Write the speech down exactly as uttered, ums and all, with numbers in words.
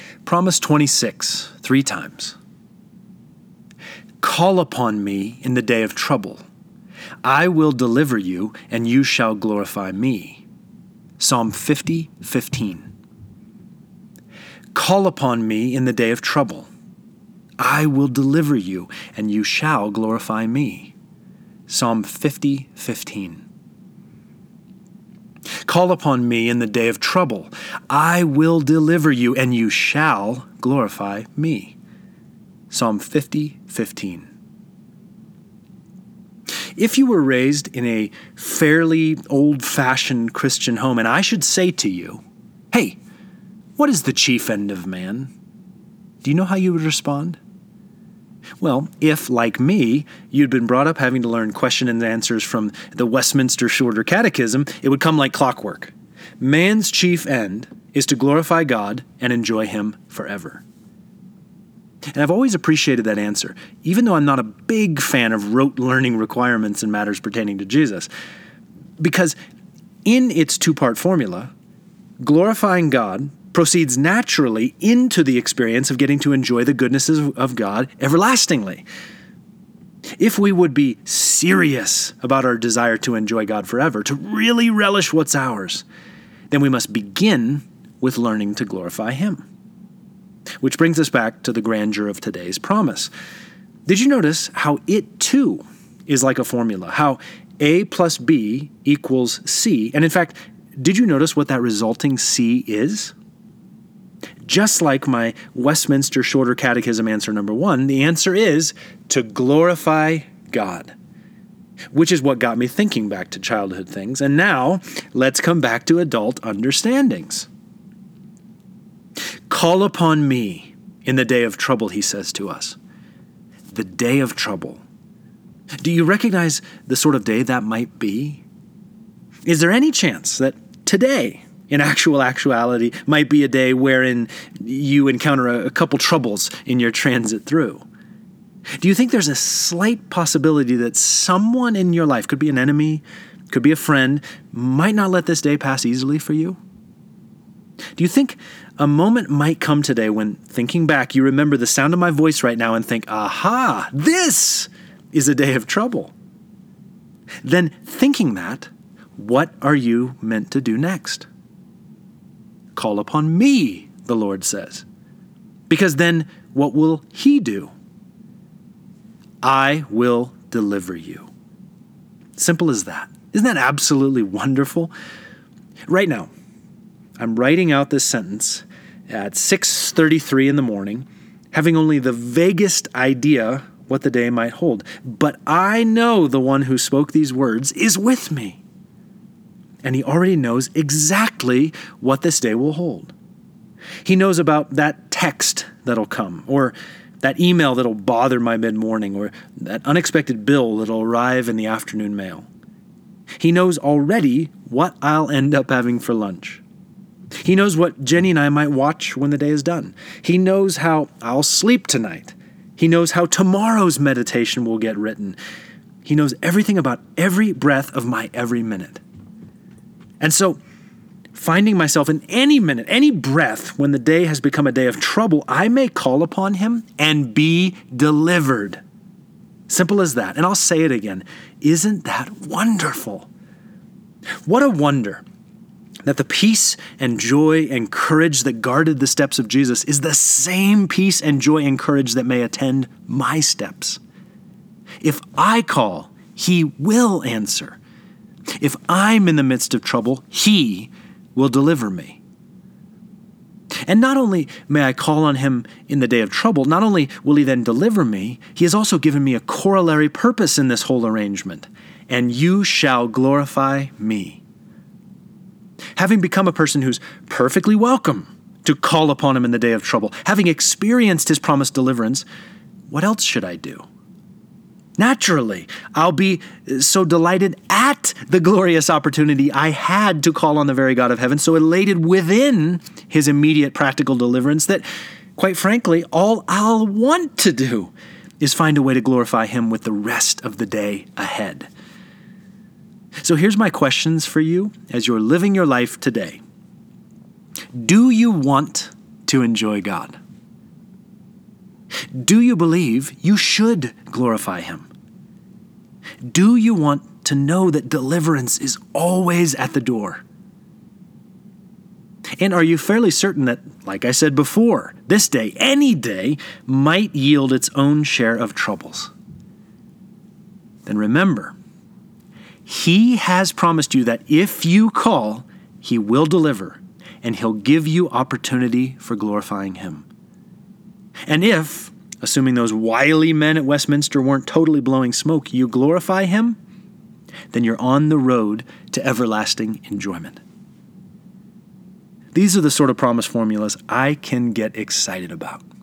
Promise twenty-six, three times. Call upon me in the day of trouble. I will deliver you, and you shall glorify me. Psalm fifty, fifteen. Call upon me in the day of trouble. I will deliver you, and you shall glorify me. Psalm fifty, fifteen. Call upon me in the day of trouble. I will deliver you, and you shall glorify me. Psalm fifty, fifteen. If you were raised in a fairly old-fashioned Christian home, and I should say to you, hey, what is the chief end of man? Do you know how you would respond? Well, if, like me, you'd been brought up having to learn question and answers from the Westminster Shorter Catechism, it would come like clockwork. Man's chief end is to glorify God and enjoy Him forever. And I've always appreciated that answer, even though I'm not a big fan of rote learning requirements in matters pertaining to Jesus. Because in its two-part formula, glorifying God proceeds naturally into the experience of getting to enjoy the goodnesses of God everlastingly. If we would be serious about our desire to enjoy God forever, to really relish what's ours, then we must begin with learning to glorify Him. Which brings us back to the grandeur of today's promise. Did you notice how it too is like a formula? How A plus B equals C. And in fact, did you notice what that resulting C is? Just like my Westminster Shorter Catechism answer number one, the answer is to glorify God, which is what got me thinking back to childhood things. And now let's come back to adult understandings. Call upon me in the day of trouble, he says to us. The day of trouble. Do you recognize the sort of day that might be? Is there any chance that today, in actual actuality, might be a day wherein you encounter a, a couple troubles in your transit through? Do you think there's a slight possibility that someone in your life, could be an enemy, could be a friend, might not let this day pass easily for you? Do you think a moment might come today when, thinking back, you remember the sound of my voice right now and think, aha, this is a day of trouble? Then, thinking that, what are you meant to do next? Call upon me, the Lord says. Because then, what will He do? I will deliver you. Simple as that. Isn't that absolutely wonderful? Right now, I'm writing out this sentence at six thirty-three in the morning, having only the vaguest idea what the day might hold. But I know the one who spoke these words is with me. And He already knows exactly what this day will hold. He knows about that text that'll come, or that email that'll bother my mid-morning, or that unexpected bill that'll arrive in the afternoon mail. He knows already what I'll end up having for lunch. He knows what Jenny and I might watch when the day is done. He knows how I'll sleep tonight. He knows how tomorrow's meditation will get written. He knows everything about every breath of my every minute. And so, finding myself in any minute, any breath, when the day has become a day of trouble, I may call upon Him and be delivered. Simple as that. And I'll say it again. Isn't that wonderful? What a wonder that the peace and joy and courage that guarded the steps of Jesus is the same peace and joy and courage that may attend my steps. If I call, He will answer. If I'm in the midst of trouble, He will deliver me. And not only may I call on Him in the day of trouble, not only will He then deliver me, He has also given me a corollary purpose in this whole arrangement. And you shall glorify me. Having become a person who's perfectly welcome to call upon Him in the day of trouble, having experienced His promised deliverance, what else should I do? Naturally, I'll be so delighted at the glorious opportunity I had to call on the very God of heaven, so elated within His immediate practical deliverance that, quite frankly, all I'll want to do is find a way to glorify Him with the rest of the day ahead. So here's my questions for you as you're living your life today. Do you want to enjoy God? Do you believe you should glorify Him? Do you want to know that deliverance is always at the door? And are you fairly certain that, like I said before, this day, any day, might yield its own share of troubles? Then remember, He has promised you that if you call, He will deliver, and He'll give you opportunity for glorifying Him. And if, assuming those wily men at Westminster weren't totally blowing smoke, you glorify Him, then you're on the road to everlasting enjoyment. These are the sort of promise formulas I can get excited about.